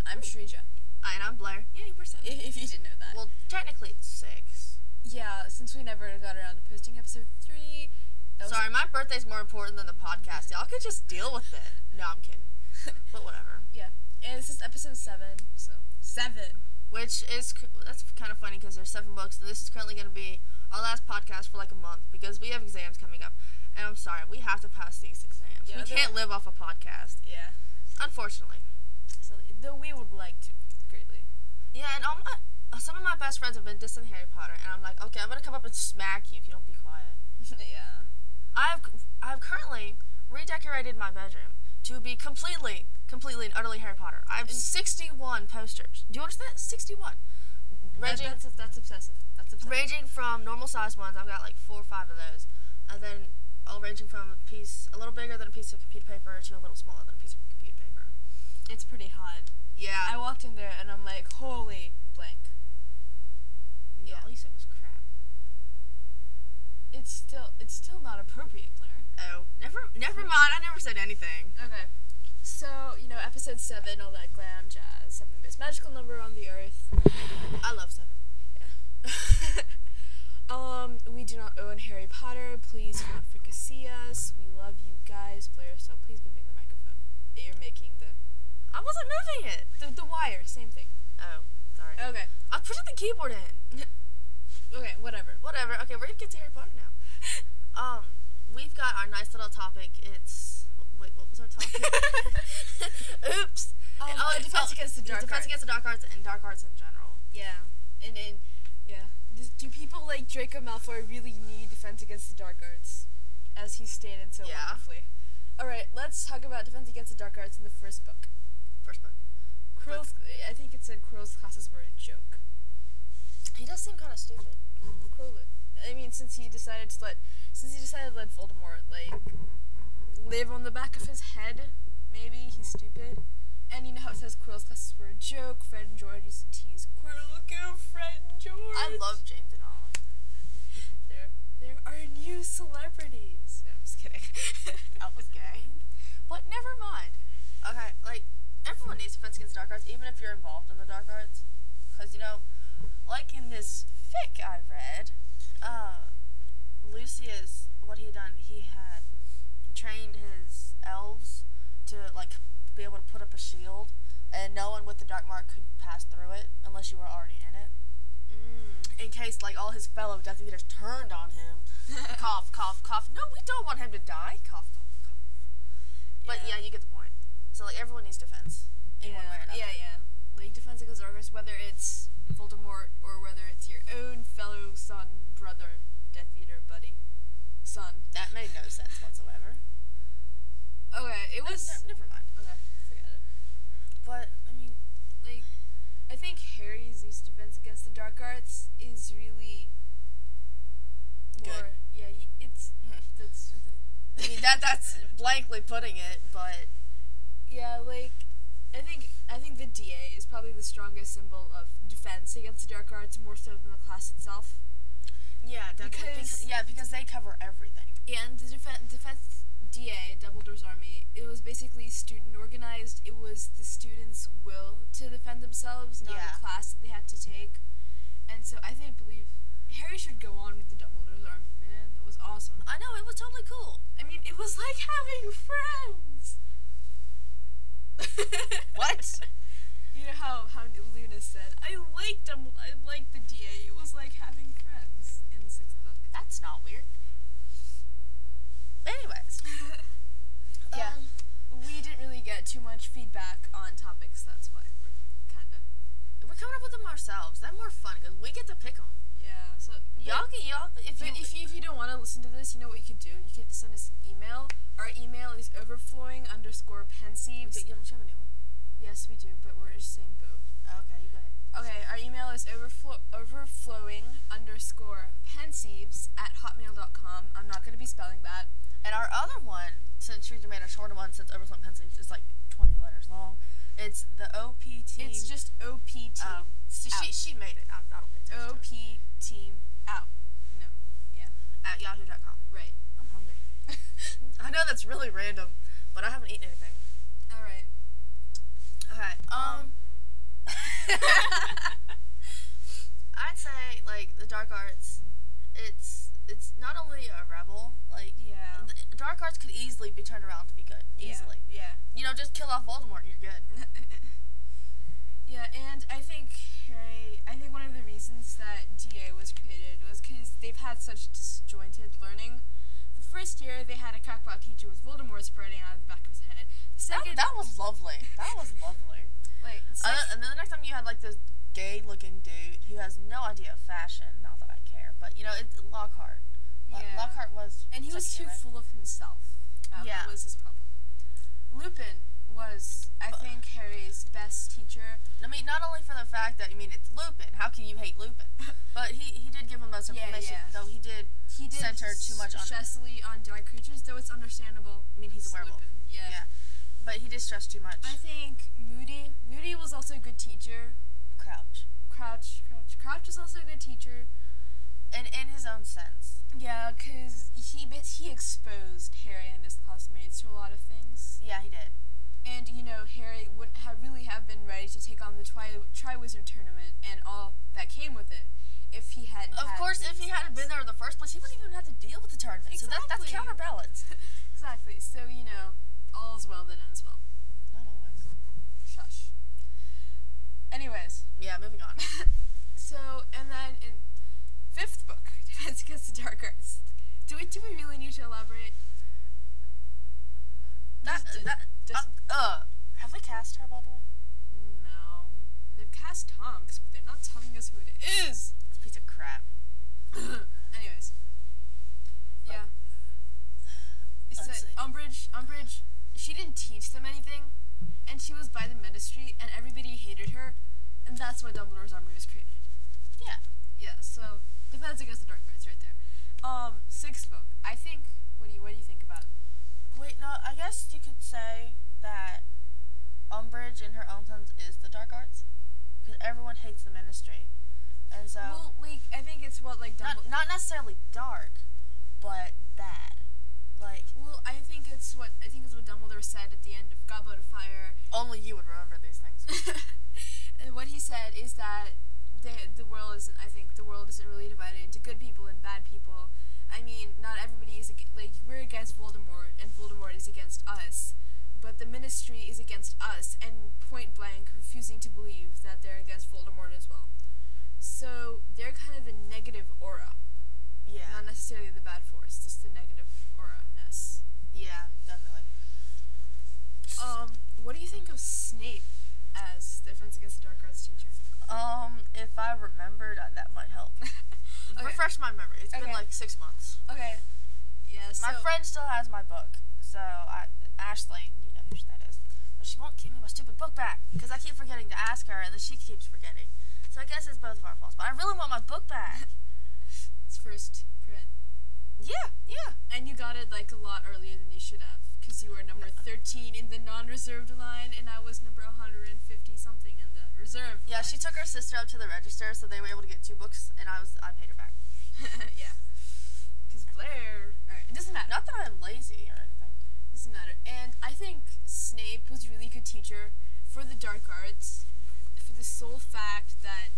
I'm Shrija. And I'm Blair. Yeah, we're 7. If you didn't know that. Well, technically it's 6. Yeah, since we never got around to posting episode 3. Sorry, my birthday's more important than the podcast. Y'all could just deal with it. No, I'm kidding. But whatever. Yeah. And this is episode 7, so 7. Which is, that's kind of funny because there's 7 books. And this is currently going to be our last podcast for like a month because we have exams coming up. And I'm sorry, we have to pass these exams. Yeah, we can't live off a podcast. Yeah. Unfortunately. So, though we would like to, greatly. Yeah, and some of my best friends have been dissing Harry Potter. And I'm like, okay, I'm going to come up and smack you if you don't be quiet. Yeah. I've currently redecorated my bedroom to be completely and utterly Harry Potter. I have 61 posters. Do you understand? 61. That's obsessive. That's obsessive. Ranging from normal size ones, I've got like 4 or 5 of those, and then all ranging from a little bigger than a piece of computer paper to a little smaller than a piece of computer paper. It's pretty hot. Yeah. I walked in there and I'm like, holy blank. Yeah. All you said was crap. It's still not appropriate, Blair. Oh, never mind. I never said anything. Okay. So, episode 7, all that glam jazz, 7th most magical number on the earth. I love 7. Yeah. We do not own Harry Potter. Please do not fricassee us. We love you guys. Blair, so please moving the microphone. You're making I wasn't moving it. the wire, same thing. Oh, sorry. Okay. I pushed the keyboard in. Okay, whatever. Okay, we're gonna get to Harry Potter now. We've got our nice little topic. Wait, what was our topic? Oops. Defense against the dark Defense arts. against the dark arts and dark arts in general. Yeah. And yeah. Do people like Draco Malfoy really need Defense Against the Dark Arts? As he stated so wonderfully. Alright, let's talk about Defense Against the Dark Arts in the first book. I think it said Quirrell's classes were a joke. He does seem kind of stupid. I mean, since he decided to let Voldemort, live on the back of his head, maybe, he's stupid. And you know how it says Quirrell's classes were a joke? Fred and George used to tease Quirrell, go Fred and George! I love James and Ollie. They're our new celebrities. No, I'm just kidding. That was gay. But never mind. Okay, everyone needs Defense Against the Dark Arts, even if you're involved in the dark arts. Because, in this fic I read, Lucius, what he had done, he had trained his elves to, be able to put up a shield, and no one with the Dark Mark could pass through it unless you were already in it. In case, all his fellow Death Eaters turned on him. Cough, cough, cough. No, we don't want him to die. Cough, cough, cough. But, yeah, you get the point. So, everyone needs defense. In one way or another. Yeah. Defense Against the Dark Arts, whether it's Voldemort or whether it's your own fellow son, brother, Death Eater, buddy, son. That made no sense whatsoever. Okay, it was... No, never mind. Okay, forget it. But, I think Harry's use of Defense Against the Dark Arts is really more... Good. Yeah, it's... That's... that's blankly putting it, but... Yeah, I think the DA is probably the strongest symbol of defense against the dark arts, more so than the class itself. Yeah, definitely. Because they cover everything. And the defense DA, Dumbledore's Army, it was basically student organized. It was the students' will to defend themselves, not a class that they had to take. And so I believe Harry should go on with the Dumbledore's Army, man. It was awesome. I know, it was totally cool. I mean, it was like having friends. What? You know how Luna said, I like the DA. It was like having friends in the 6th book. That's not weird. Anyways. Yeah. We didn't really get too much feedback on topics, that's why we're coming up with them ourselves. They're more fun, because we get to pick them. Yeah, so... If you don't want to listen to this, you know what you could do? You could send us an email. Our email is overflowing_pensieves. You don't have a new one? Yes, we do, but we're just saying both. Okay, you go ahead. Okay, our email is overflowing_pensieves@hotmail.com. I'm not going to be spelling that. And our other one, since we made a shorter one, since Overflowing Pensieves is 20 letters long, it's the OP team. It's just OP team. She made it. I don't pay attention OP to it. team out. No. Yeah. At yahoo.com. Right. I'm hungry. I know that's really random, but I haven't eaten anything. All right. Okay. I'd say like the dark arts. It's not only a rebel. Like the dark arts could easily be turned around to be good. Easily. Yeah. You know, just kill off Voldemort and you're good. Yeah, and I think one of the reasons that DA was created was because they've had such disjointed learning. The first year they had a crackpot teacher with Voldemort spreading out of the back of his head. The second, that was lovely. That was lovely. Like, and then the next time you had like this gay-looking dude who has no idea of fashion. Not that I care, but you know, it's Lockhart. Lockhart was, and he was too full of himself. That was his problem. Lupin was, I think, Harry's best teacher. I mean, not only for the fact that, it's Lupin. How can you hate Lupin? But he did give him most information, though he did center too much on stressfully on dark creatures, though it's understandable. I mean, he's a werewolf. Lupin. Yeah. But he did stress too much. I think Moody was also a good teacher. Crouch was also a good teacher. In his own sense. Yeah, because he exposed Harry and his classmates to a lot of things. Yeah, he did. And, Harry wouldn't really have been ready to take on the Triwizard Tournament and all that came with it if he hadn't Of course, if he hadn't been there in the first place, he wouldn't even have to deal with the tournament. Exactly. So that's counterbalance. Exactly. So, all's well that ends well. Not always. Shush. Anyways. Yeah, moving on. So, and then in 5th book, Defense Against the Dark Arts. Do we really need to elaborate? Have they cast her, by the way? No. They've cast Tonks, but they're not telling us who it is. It's a piece of crap. Anyways. Yeah. So, Umbridge, she didn't teach them anything, and she was by the Ministry, and everybody hated her, and that's why Dumbledore's Army was created. Yeah. Yeah, so Defense Against the Dark Arts right there. 6th book. I think, what do you think about it? Wait, no, I guess you could say that Umbridge in her own sense is the dark arts. Because everyone hates the Ministry. And so... Well, I think it's what, Dumbledore... Not necessarily dark, but bad. Well, I think it's what Dumbledore said at the end of Goblet of Fire. Only you would remember these things. And what he said is that the world isn't really divided into good people and bad people. I mean, not everybody is, we're against Voldemort, and Voldemort is against us. But the Ministry is against us, and point blank refusing to believe that they're against Voldemort as well. So, they're kind of the negative aura. Yeah. Not necessarily the bad force, just the negative aura-ness. Yeah, definitely. What do you think of Snape as the Defense Against the Dark Arts teacher? If I remembered, that might help. Okay. Refresh my memory. It's been 6 months. Okay. Yeah, my friend still has my book, so Ashley, you know who that is. But she won't give me my stupid book back, because I keep forgetting to ask her, and then she keeps forgetting. So I guess it's both of our faults, but I really want my book back. It's first print. Yeah. And you got it, a lot earlier than you should have, because you were number 13 in the non-reserved line, and I was number 150-something in the reserved line. Yeah, she took her sister up to the register, so they were able to get 2 books, and I paid her back. Yeah. Because Blair... Alright, it doesn't matter. Not that I'm lazy or anything. It doesn't matter. And I think Snape was a really good teacher for the dark arts, for the sole fact that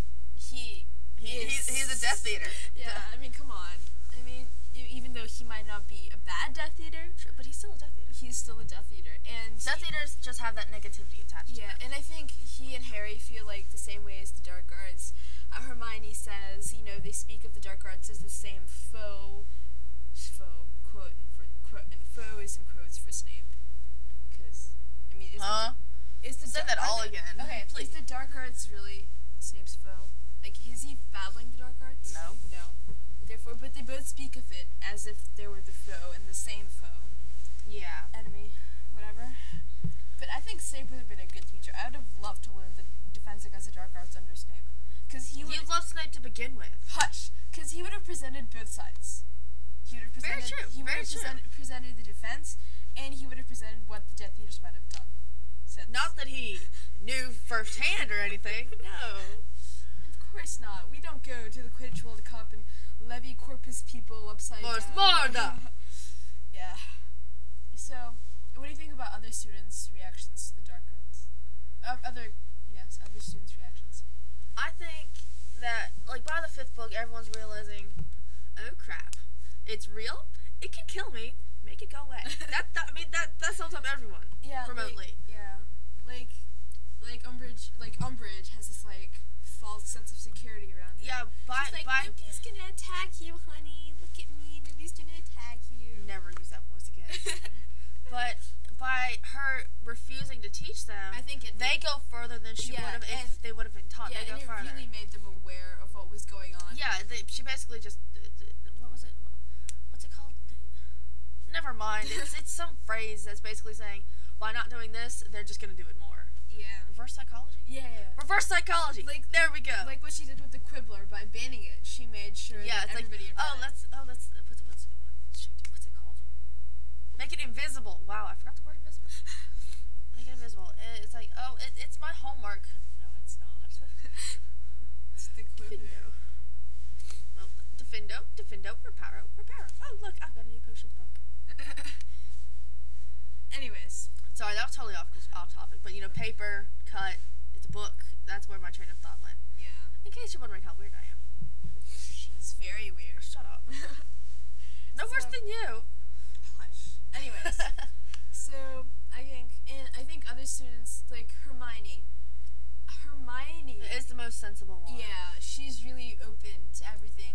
he's a Death Eater. Yeah, I mean, come on. I mean, even though he might not be a bad Death Eater... Sure, but he's still a Death Eater. He's still a Death Eater. And Death Eaters just have that negativity attached to them. Yeah, and I think he and Harry feel like the same way as the dark arts. Hermione says, they speak of the dark arts as the same foe, quote, and foe is in quotes for Snape. Because, I mean, Say that all again. Okay, please. Is the dark arts really Snape's foe? Is he battling the dark arts? No. Therefore, but they both speak of it as if they were the foe and the same foe. Yeah. Enemy, whatever. But I think Snape would have been a good teacher. I would have loved to learn the Defense Against the Dark Arts under Snape. You loved Snape to begin with. Hush! Because he would have presented both sides. He would have presented, Very true. He would have presented the defense, and he would have presented what the Death Eaters might have done. Not that he knew firsthand or anything. No. Of course not. We don't go to the Quidditch World Cup and levy corpus people upside down. Smarda! Yeah. So, what do you think about other students' reactions to the dark arts? other students' reactions? I think that, like, by the 5th book, everyone's realizing, oh crap, it's real. It can kill me. Make it go away. that sums up everyone. Yeah. Remotely. Like Umbridge has this like false sense of security around her. Yeah. She's like, nobody's gonna attack you, honey. Look at me. Nobody's gonna attack you. Never use that voice again. But by her refusing to teach them, I think they go further than she would have if they would have been taught. Yeah, they go and it really made them aware of what was going on. Yeah, she basically just what was it? What's it called? Never mind. It's some phrase that's basically saying, by not doing this, they're just gonna do it more. Yeah. Reverse psychology? Yeah. Reverse psychology. Like, there we go. Like what she did with the Quibbler by banning it. She made sure that everybody what's it called? Make it invisible. Wow, I forgot the word invisible. Make it invisible. It's like, it's my homework. No, it's not. It's the Quibbler. Defendo, reparo. Oh, look, I've got a new potions book. Anyways. Sorry, that was totally off topic. But, paper, cut, it's a book. That's where my train of thought went. Yeah. In case you're wondering how weird I am. She's very weird. Shut up. No worse than you. Hush. Anyways. So, I think other students, like Hermione is the most sensible one. Yeah, she's really open to everything.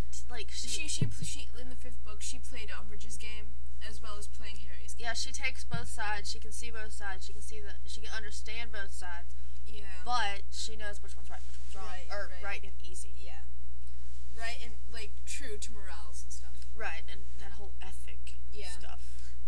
She in the 5th book, she played Umbridge's game as well as playing Harry's game. Yeah, she takes both sides. She can see both sides. She can understand both sides. Yeah. But she knows which one's right, which one's wrong. Right and easy. Yeah. Right and true to morals and stuff. Right, and that whole ethic stuff.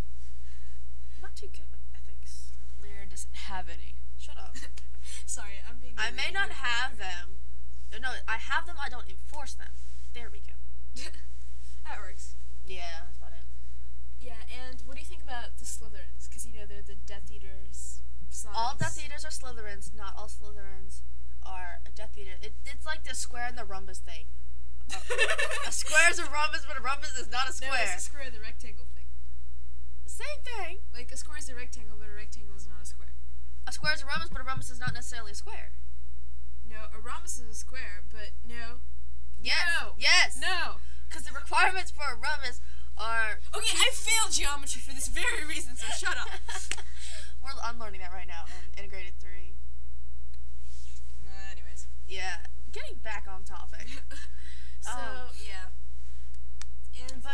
I'm not too good with ethics. Lyra doesn't have any. Shut up. Sorry, I'm being I may not have them. No, I have them, I don't enforce them. There we go. That works. Yeah, that's about it. Yeah, and what do you think about the Slytherins? Because, they're the Death Eaters' sons. All Death Eaters are Slytherins. Not all Slytherins are a Death Eater. It's like the square and the rhombus thing. A square is a rhombus, but a rhombus is not a square. No, it's a square, the rectangle thing. Same thing. Like, a square is a rectangle, but a rectangle is not a square. A square is a rhombus, but a rhombus is not necessarily a square. No, a rhombus is a square, but no. Yes. No. Yes. No. Because the requirements for a rhombus are... Okay, I failed geometry for this very reason, so shut up. I'm learning that right now in Integrated 3. Anyways. Yeah. Getting back on topic. Yeah. And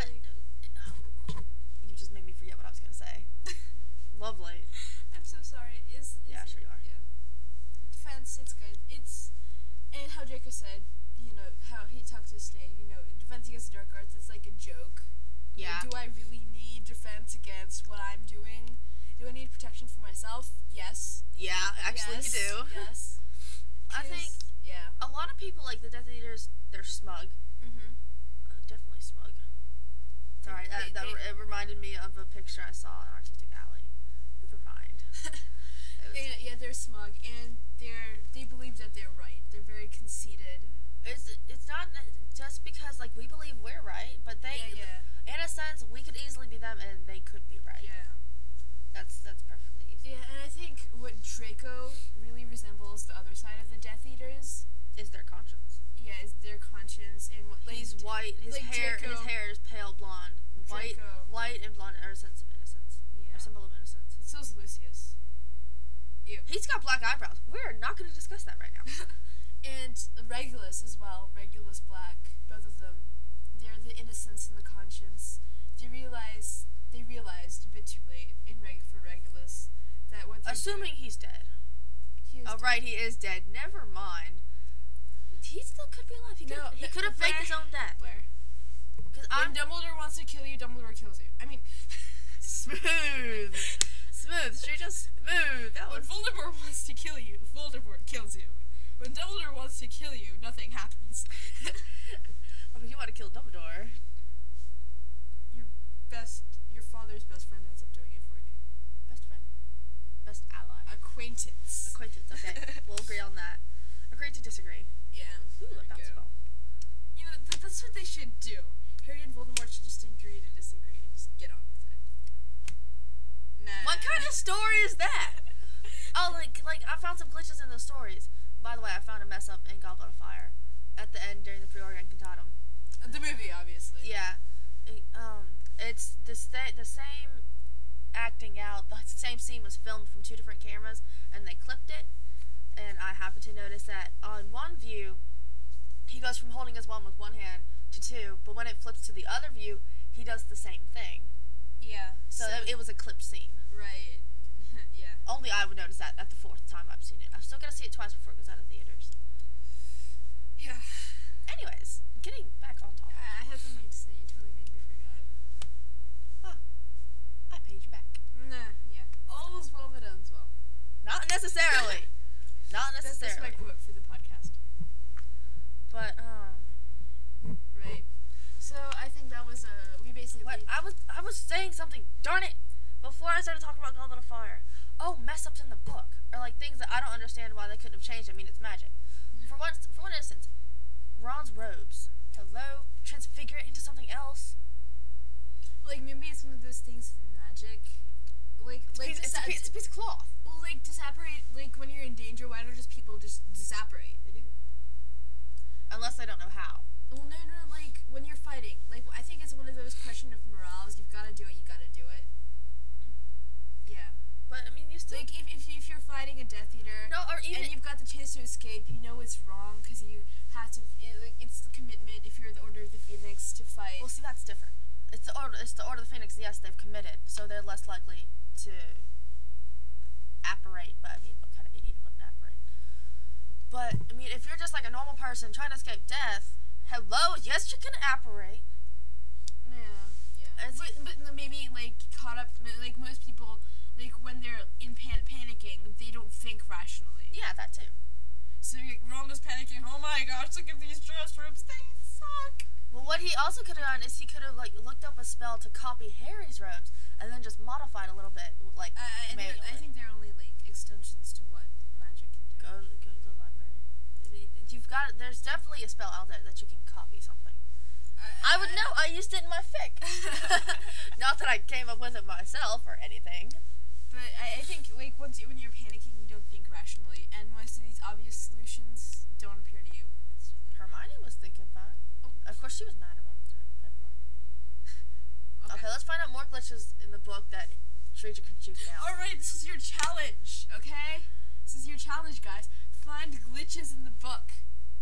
you just made me forget what I was going to say. Lovely. I'm so sorry. Yeah, sure you are. Yeah. Defense, it's good. And how Draco said, how he talked to Snape, defense against the dark arts, it's like a joke. Yeah. Do I really need defense against what I'm doing? Do I need protection for myself? Yes. Yeah, actually you do. Yes. I think a lot of people, like the Death Eaters, they're smug. Mm-hmm. Definitely smug. Sorry, it reminded me of a picture I saw in Artistic Alley. Never mind. They're smug, and they believe that they're right. They're very conceited. It's not just because we believe we're right, but they in a sense we could easily be them and they could be right. Yeah. That's perfectly easy. Yeah, and I think what Draco really resembles the other side of the Death Eaters is their conscience. Yeah, is their conscience and what he's white. His hair is pale blonde. White and blonde are a sense of innocence. Yeah. A symbol of innocence. So is Lucius. Ew. He's got black eyebrows. We're not going to discuss that right now. And Regulus as well. Regulus Black. Both of them. They're the innocence and the conscience. They realized a bit too late for Regulus that what assuming he's dead. He is dead. Right, he is dead. Never mind. He still could be alive. He could have faked his own death. Blair. When Dumbledore wants to kill you, Dumbledore kills you. I mean, smooth. She just smooth. When Voldemort wants to kill you, Voldemort kills you. When Dumbledore wants to kill you, nothing happens. You want to kill Dumbledore. Your father's best friend ends up doing it for you. Best friend? Best ally. Acquaintance. Okay. We'll agree on that. Agree to disagree. Yeah. Ooh, that's well. That's what they should do. Harry and Voldemort should just agree to disagree and just get on with it. Nah. What kind of story is that? Oh, like I found some glitches in the stories. By the way, I found a mess up in Goblet of Fire at the end during the Pre-Order Incantatum. The movie, obviously. Yeah. It's the same acting out. The same scene was filmed from 2 different cameras, and they clipped it. And I happened to notice that on one view, he goes from holding his wand with one hand to 2, but when it flips to the other view, he does the same thing. Yeah. So it was a clipped scene. Right. Yeah. Only I would notice that at the 4th time I've seen it. I've still got to see it twice before it goes out of theaters. Yeah. Anyways, getting back on topic. I had something to say. You totally made me forget. Huh. I paid you back. Nah, yeah. All is well that ends well. Not necessarily. Not necessarily. That's my quote for the podcast. But, Right. So, I think that was, we basically... What? I was saying something. Darn it! Before I started talking about Goblet of Fire. Oh, mess-ups in the book. Or, like, things that I don't understand why they couldn't have changed. I mean, it's magic. For one instance, Ron's robes. Hello? Transfigure it into something else. Like, maybe it's one of those things with magic. It's a piece of cloth. Well, like, to separate, like, when you're in danger, why don't just people just separate? They do. Unless they don't know how. Well, no, like, when you're fighting. Like, I think it's one of those question of morals. You've got to do it, you got to do it. Yeah. But, I mean, you still... Like, if you're fighting a Death Eater, no, or even... and you've got the chance to escape, you know it's wrong, because you have to, it's the commitment, if you're the Order of the Phoenix, to fight. Well, see, that's different. It's the Order of the Phoenix, yes, they've committed, so they're less likely to apparate, but, I mean, what kind of idiot wouldn't apparate? But, I mean, if you're just, like, a normal person trying to escape death, hello, yes, you can apparate. Yeah. But maybe, like, caught up, like, most people, like, when they're in panicking, they don't think rationally. Yeah, that too. So, Ron was panicking, oh my gosh, look at these dress robes, they suck. Well, what he also could have done is he could have, like, looked up a spell to copy Harry's robes, and then just modified a little bit, like, manually. I think they're only, like, extensions to what magic can do. Go to the library. There's definitely a spell out there that you can copy something. I would know. I used it in my fic. Not that I came up with it myself or anything. But I think, like, when you're panicking, you don't think rationally, and most of these obvious solutions don't appear to you instantly. Hermione was thinking fine. Oh, of course, she was mad at one time. Never mind. Okay, let's find out more glitches in the book that Shrieja can shoot down. Alright, this is your challenge, okay? This is your challenge, guys. Find glitches in the book.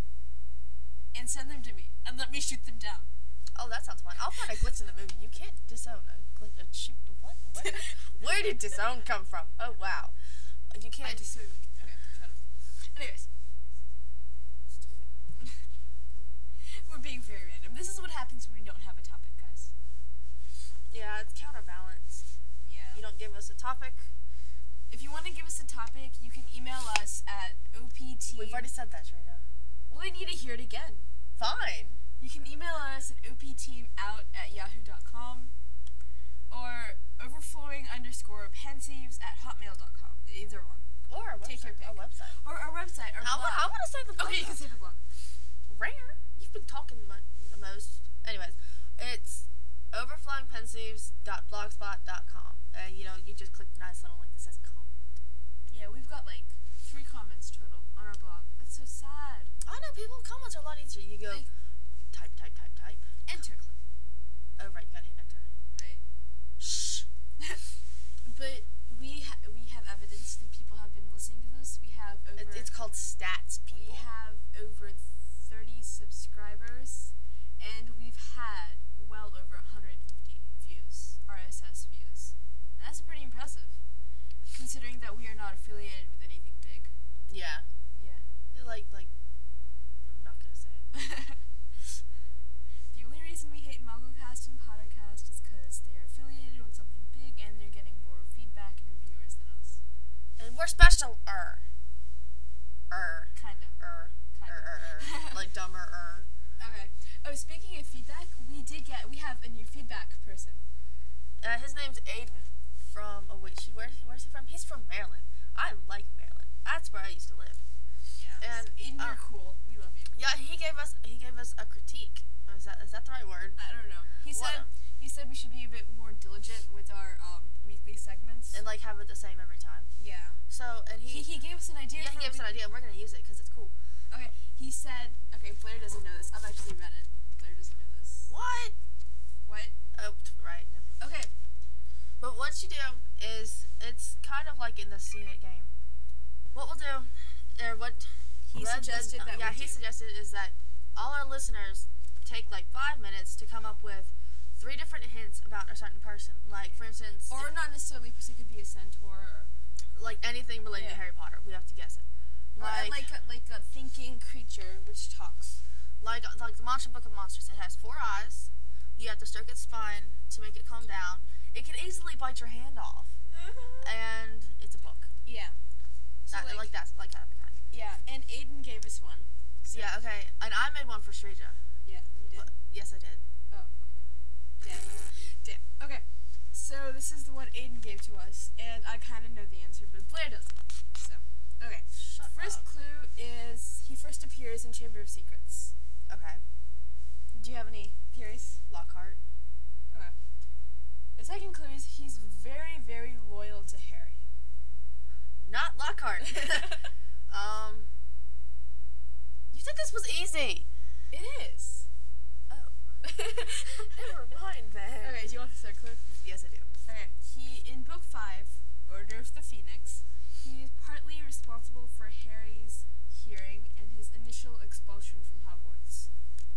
And send them to me. And let me shoot them down. Oh, that sounds fun. I'll find a glitch in the movie. You can't disown a glitch. Shoot. What? Where did disown come from? Oh, wow. You can't. I disown. Okay, shut up. Anyways. We're being very random. This is what happens when we don't have a topic, guys. Yeah, it's counterbalanced. Yeah. You don't give us a topic. If you want to give us a topic, you can email us at OPT. We've already said that, Shrieja. Well, I need to hear it again. Fine. You can email us at opteamout@yahoo.com or overflowing_pensives@hotmail.com. Either one. Or our website. Take your pick. Our website. Or our website. Our blog. I want to say the blog. Okay, you can say the blog. Rare. You've been talking the most. Anyways, it's overflowingpensives.blogspot.com. You just click the nice little link that says comment. Yeah, we've got like 3 comments total on our blog. That's so sad. I know, comments are a lot easier. You go type. Enter. Oh, right, you gotta hit enter. Right. Shh. But we have evidence that people have been listening to this. We have over... It's called stats, people. We have over 30 subscribers, and we've had well over 150 views, RSS views. And that's pretty impressive, considering that we are not affiliated with anything big. Yeah. Yeah. Like, I'm not gonna say it. The only reason we hate MuggleCast and Pottercast is because they are affiliated with something big and they're getting more feedback and reviewers than us. And we're special, Kinda. Like dumber, Okay. Oh, speaking of feedback, we have a new feedback person. His name's Aiden from, where's he from? He's from Maryland. I like Maryland. That's where I used to live. Yeah. And Aiden, you're cool. We love you. Yeah, he gave us a critique. Is that the right word? I don't know. He said He said we should be a bit more diligent with our weekly segments. And, like, have it the same every time. Yeah. So, and he gave us an idea. Yeah, he gave us an idea, and we're going to use it because it's cool. Okay, he said, okay, Blair doesn't know this. I've actually read it. Blair doesn't know this. What? What? Oh, right. Okay. But what you do is, it's kind of like in the Scene It game. What we'll do, or what he suggested is that all our listeners take like 5 minutes to come up with 3 different hints about a certain person. Like, for instance... Or not necessarily, because it could be a centaur or... Like, anything related to Harry Potter. We have to guess it. Like a thinking creature which talks. Like the Monster Book of Monsters. It has 4 eyes. You have to stroke its spine to make it calm down. It can easily bite your hand off. And it's a book. Yeah. So like that kind. Yeah, and Aiden gave us one. So. Yeah, okay. And I made one for Shrija. Yeah, you did. Yes, I did. Oh, okay. Damn. Okay. So this is the one Aiden gave to us, and I kind of know the answer, but Blair doesn't. So, okay. First clue is he first appears in Chamber of Secrets. Okay. Do you have any theories? Lockhart. Okay. The second clue is he's very, very loyal to Harry. Not Lockhart. You said this was easy. It is. Oh. Never mind then. Okay, do you want the third clue? Yes, I do. Okay. In Book 5, Order of the Phoenix, he is partly responsible for Harry's hearing and his initial expulsion from Hogwarts.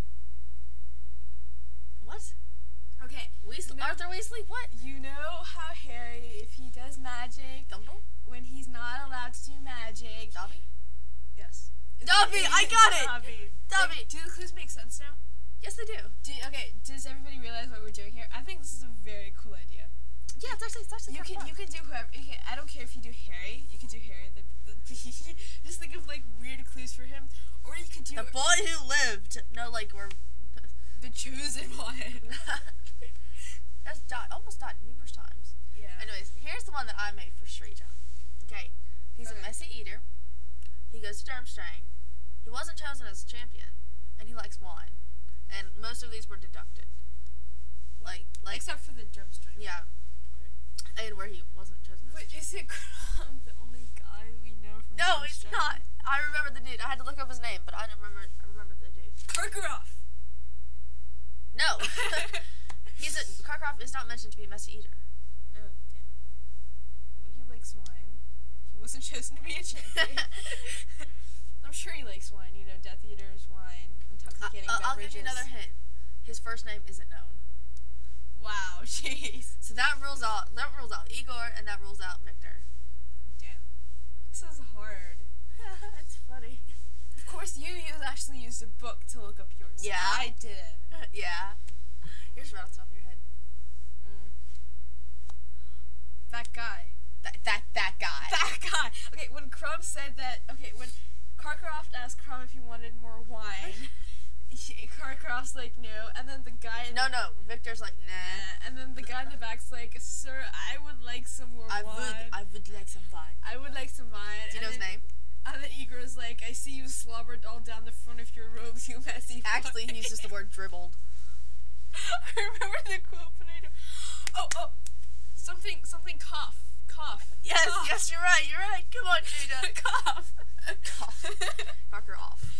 What? Okay. Arthur Weasley? What? You know how Harry, if he does magic... Dumbledore? When he's not allowed to do magic... Dobby? Yes. Dobby! I got it! Dobby! Do the clues make sense now? Yes, they do. Okay, does everybody realize what we're doing here? I think this is a very cool idea. Yeah, it's actually you can do whoever. I don't care if you do Harry. You can do Harry. Just think of like weird clues for him, or you could do the boy who lived. No, like we're the chosen one. That's almost died numerous times. Yeah. Anyways, here's the one that I made for Shrija. Okay, he's a messy eater. He goes to Durmstrang. He wasn't chosen as a champion, and he likes wine. And most of these were deducted. Like except for the Durmstrang. Yeah. And where he wasn't chosen. But is it Krum the only guy we know from No, it's not. I remember the dude. I had to look up his name, but I remember the dude. Karkaroff. No. Karkaroff is not mentioned to be a messy eater. Oh, damn. Well, he likes wine. He wasn't chosen to be a champion. I'm sure he likes wine. You know, Death Eaters, wine, intoxicating beverages. I'll give you another hint. His first name isn't known. Wow, jeez. So that rules out Igor, and that rules out Victor. Damn. This is hard. It's funny. Of course, you actually used a book to look up yours. Yeah. I didn't. Yeah. Here's right off the top of your head. That guy. That guy. That guy. Okay, when Krum said that, when Karkaroff asked Krum if he wanted more wine, Karkaroff's like, no, and then the guy... No, Victor's like, nah. And then the guy in the back's like, sir, I would like some more wine. I would like some wine. I would like some wine. Do you know his name? And then Igor's like, I see you slobbered all down the front of your robes, you messy Actually, he uses the word dribbled. I remember the quote, but I don't... Oh, something cough. Yes, cough. Yes, you're right. Come on, Judah. Cough. Karkaroff.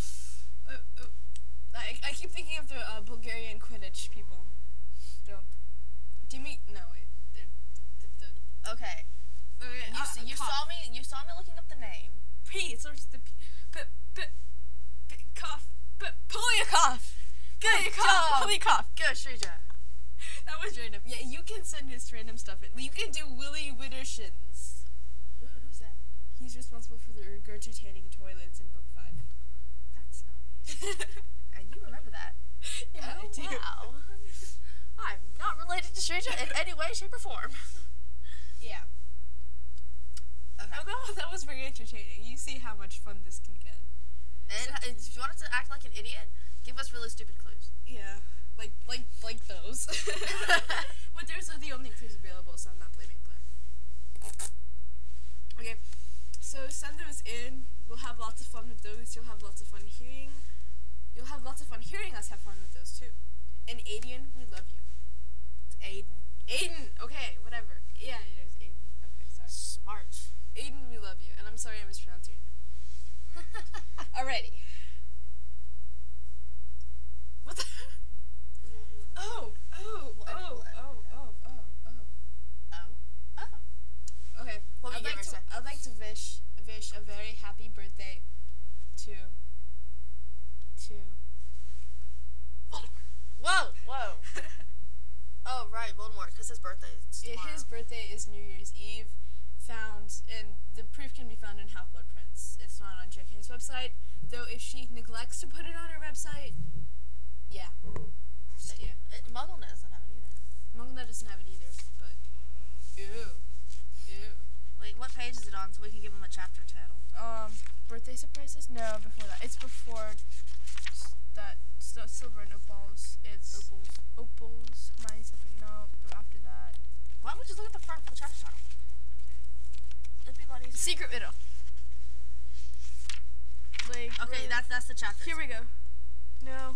I keep thinking of the Bulgarian Quidditch people. No. Okay. You saw me looking up the name. P. It starts with the P. Cough. Polyakov. Good job. Polyakov. Good, Shrija. That was random. Yeah, you can send us random stuff. You can do Willy Wittershins. Who's that? He's responsible for the regurgitating toilets in Book 5. That's not weird. And you remember that? Yeah, I do. Wow. I'm not related to Shrija in any way, shape, or form. Yeah. Okay. Oh, that was very entertaining. You see how much fun this can get. And if you wanted to act like an idiot, give us really stupid clues. Yeah. Like those. But those are the only clues available, so I'm not blaming Blair. Okay. So send those in. We'll have lots of fun with those. You'll have lots of fun hearing us have fun with those too. And Adian, we love you. Aiden. Aiden. Okay, whatever. Yeah, it is Aiden. Okay, sorry. Smart. Aiden, we love you, and I'm sorry I mispronounced your name. Alrighty. What the? Oh. Okay. What would you give her? I'd like to wish a very happy birthday to Voldemort. Whoa. Oh, right, Voldemort, because his birthday is tomorrow. His birthday is New Year's Eve. And the proof can be found in Half-Blood Prince. It's not on JK's website, though if she neglects to put it on her website, yeah. Muggle doesn't have it either. Muggle doesn't have it either, but ew. Wait, what page is it on so we can give him a chapter title? Birthday surprises? No, before that. It's before that silver and opals. It's opals. Hermione something. No, but after that. Why don't we just look at the front for the chapter title? It'd be a lot easier. Secret Riddle. Like. Okay, that's the chapter. Here we go. No.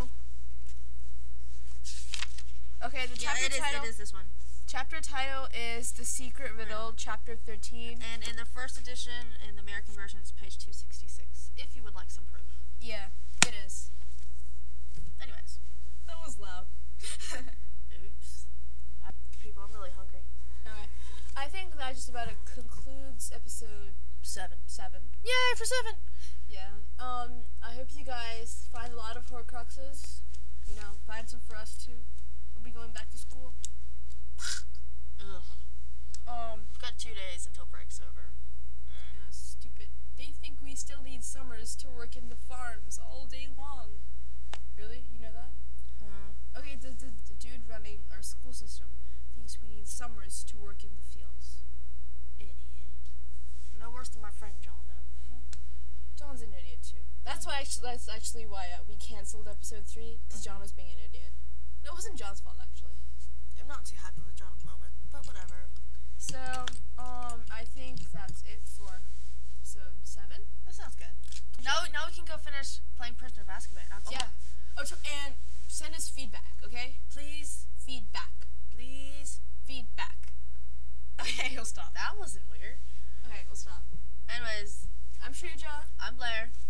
Okay, the chapter title. It is this one. Chapter title is The Secret Riddle, Chapter 13. And in the first edition, in the American version, it's page 266, if you would like some proof. Yeah, it is. Anyways. That was loud. Oops. People, I'm really hungry. Alright. I think that just about concludes episode 7. Yay, for 7! Yeah. I hope you guys find a lot of Horcruxes. Find some for us too. We'll be going back to school. Ugh. We've got 2 days until break's over. Yeah, stupid. They think we still need summers to work in the farms all day long. Really? You know that? Okay, the dude running our school system thinks we need summers to work in the fields. Idiot. No worse than my friend John, though. John's an idiot too. That's actually why we canceled episode 3, because John was being an idiot. It wasn't John's fault, actually. I'm not too happy with John at the moment, but whatever. So, I think that's it for episode 7. That sounds good. Now we can go finish playing Prisoner of Azkaban. Yeah. And send us feedback, okay? Please. Feedback. Please. Feedback. Okay, he'll stop. That wasn't weird. Okay, we'll stop. Anyways. I'm Shuja. I'm Blair.